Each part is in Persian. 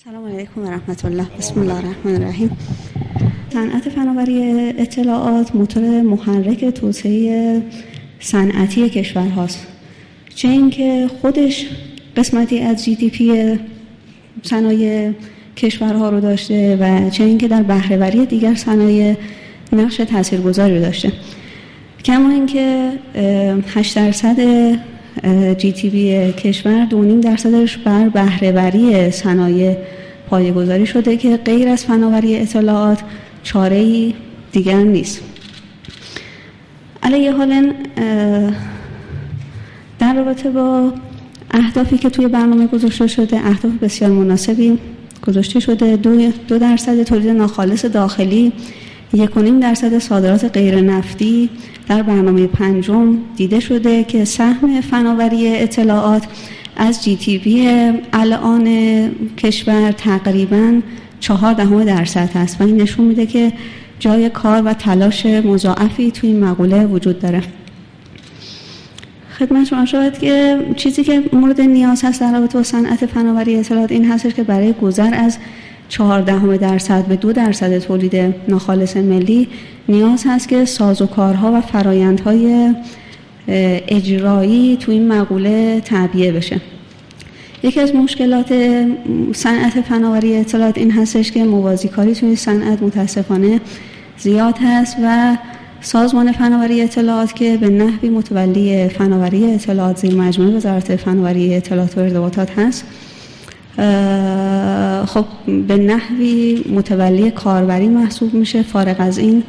سلام علیکم و رحمت الله. بسم الله الرحمن الرحیم. صنعت فناوری اطلاعات موتور محرک توسعه صنعتی کشور هاست. چه اینکه خودش قسمتی از GDP صنایع کشورها رو داشته و چه اینکه در بهره‌وری دیگر صنایع نقش تاثیرگذاری داشته. کما اینکه 8% GDP کشور 2.5% بر بهره‌وری صنایع پایه‌گذاری شده که غیر از فناوری اطلاعات چاره‌ای دیگر نیست. علیه حال در رابطه با اهدافی که توی برنامه گذاشته شده، اهداف بسیار مناسبی گذاشته شده. 2% تولید ناخالص داخلی، 1.5% صادرات غیر نفتی در برنامه پنجم دیده شده که سهم فناوری اطلاعات از GDP الان کشور تقریباً 0.4% است و این نشون میده که جای کار و تلاش مضاعفی توی این مقوله وجود داره. خدمت شما شاید که چیزی که مورد نیاز هست در رابطه با صنعت فناوری اطلاعات این هست که برای گذر از 0.4% به 2% تولید ناخالص ملی نیاز هست که سازوکارها و فرایندهای اجرایی تو این مقوله تعبیه بشه. یکی از مشکلات صنعت فناوری اطلاعات این هستش که موازیکاری توی صنعت متاسفانه زیاد هست و سازمان فناوری اطلاعات که به نحوی متولی فناوری اطلاعات زیر مجموعه وزارت فناوری اطلاعات و ارتباطات هست، خب به نحوی متولی کاربری محسوب میشه. فارغ از این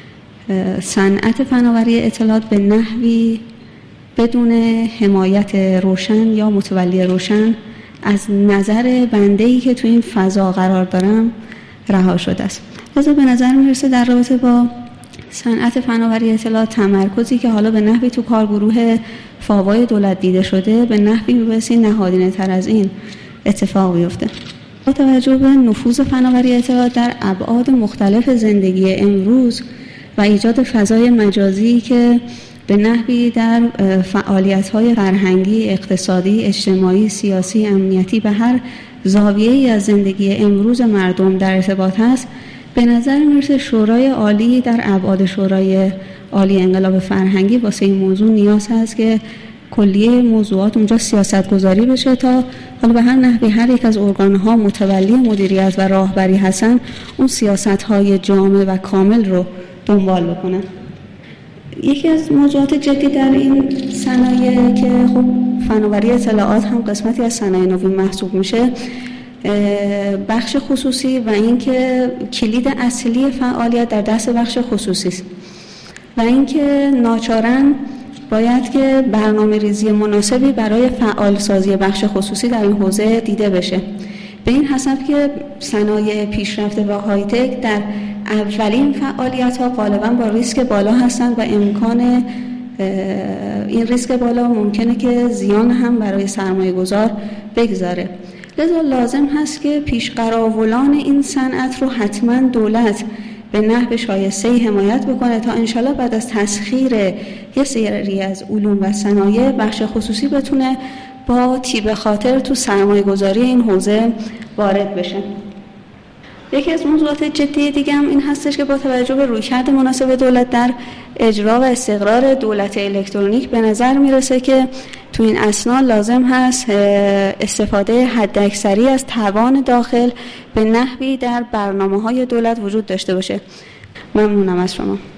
صنعت فناوری اطلاعات به نحوی بدون حمایت روشن یا متولی روشن از نظر بنده‌ای که تو این فضا قرار دارم رها شده است. لذا به نظر میرسه در رابطه با صنعت فناوری اطلاعات تمرکزی که حالا به نحوی تو کارگروه فاوای دولت دیده شده به نحوی میبایستی نهادینه تر از این اتفاق بیفته. با توجه به نفوذ فناوری اطلاعات در ابعاد مختلف زندگی امروز و ایجاد فضای مجازی که به نحوی در فعالیت‌های فرهنگی، اقتصادی، اجتماعی، سیاسی، امنیتی به هر زاویه‌ای از زندگی امروز مردم در ارتباط هست، به نظر میرسه شورای عالی در ابعاد شورای عالی انقلاب فرهنگی واسه این موضوع نیاز هست که کلیه موضوعات اونجا سیاست گذاری بشه تا حالا به هر نحوی هر یک از ارگان‌ها متولی مدیریت و راهبری هستن اون سیاست‌های جامع و کامل رو دنبال بکنن. یکی از موضوعات جدی در این صنایع که خب فناوری اطلاعات هم قسمتی از صنایع نوین محسوب میشه، بخش خصوصی و اینکه کلید اصلی فعالیت در دست بخش خصوصی است و اینکه ناچارن باید که برنامه ریزی مناسبی برای فعال سازی بخش خصوصی در این حوزه دیده بشه. به این حساب که صنایع پیشرفته و های تک در اولین فعالیت ها غالبا با ریسک بالا هستند و امکان این ریسک بالا ممکنه که زیان هم برای سرمایه گذار بگذاره. لذا لازم هست که پیشقراولان این صنعت رو حتما دولت به نحو شایسته حمایت بکنه تا انشالله بعد از تسخیر یه سری از علوم و صنایع بخش خصوصی بتونه با تیب خاطر تو سرمایه گذاری این حوزه وارد بشه. یکی از موضوعات جدی دیگه هم این هستش که با توجه به رویکرد مناسب دولت در اجرا و استقرار دولت الکترونیک به نظر میرسه که تو این اثنا لازم هست استفاده حداکثری از توان داخل به نحوی در برنامه‌های دولت وجود داشته باشه. ممنونم از شما.